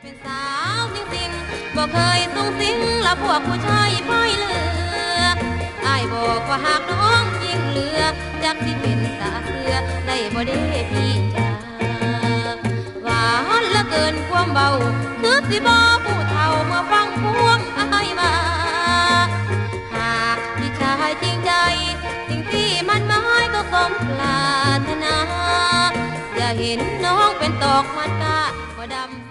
เป็นสาวจริงๆบ่เคยส่งสิงละพวกผู้ชายพ่ายเรืออ้ายบอกว่าหากน้องยิ่งเหลือจักสิเป็นตาเสือได้บ่ได้พี่จ๋าหวานละเกินความเบาคือสิบ่ผู้เฒ่าเมื่อฟังพวงอ้ายมาหากพี่ชายจริงใจสิ่งที่มันหมายก็สมปรารถนาอย่าเห็นน้องเป็นตอกมันกาบ่ดำ